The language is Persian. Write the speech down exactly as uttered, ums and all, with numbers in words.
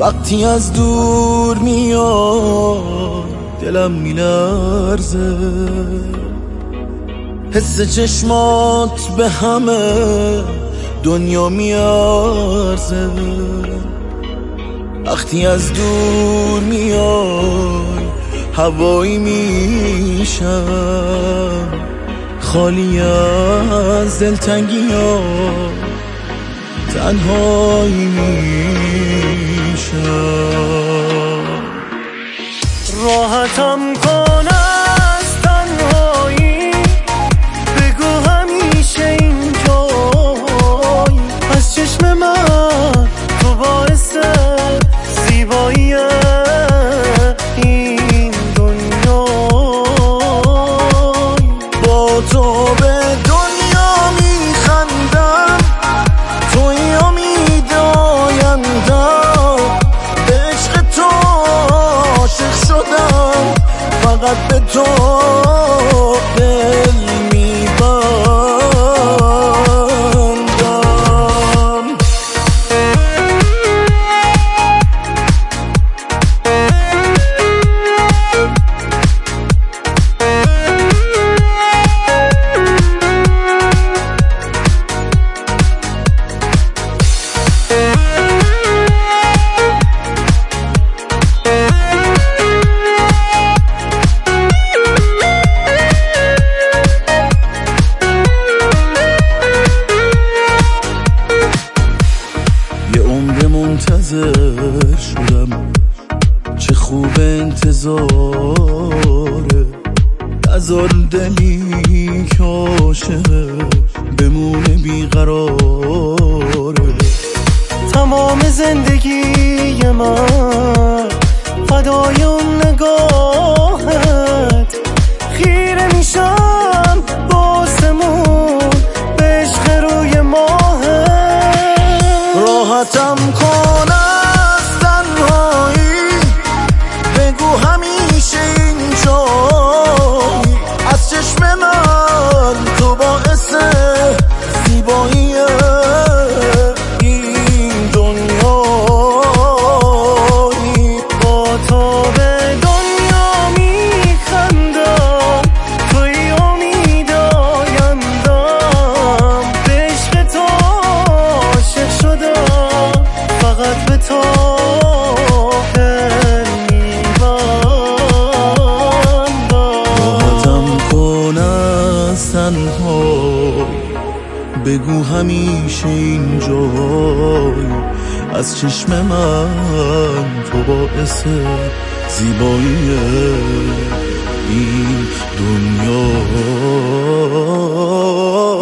وقتی از دور میاد دلم میلرزه، حس چشمات به همه دنیا میارزه. وقتی از دور میای هوایی میشم، خالی از دلتنگی ها تنهایی میشم. راحتم کن از تنهایی، بگو همیشه اینجایی. از چشم من تو باعث زیبایی این دنیایی. با تو به دنیا میخندم، توی امید آیندم. به عشق تو عاشق شدم، فقط به تو دل میبندم. منتظر شدم، چه خوب انتظاره. نذار دلی که عاشقه بمونه بیقراره. تمام زندگی من فدای اون نگاهت، خیره میشم باسمون به عشق روی ماهت. راحتم کن از تنهایی، بگو همیشه اینجایی. از چشم من تو باعث زیبایی این دنیایی. با تو به دنیا میخندم، توی امید آیندم. به عشق تو عاشق شدم، فقط به تو دل میبندم. راحتم کن از تنهایی، بگو همیشه اینجایی. از چشم من تو باعث زیبایی این دنیا.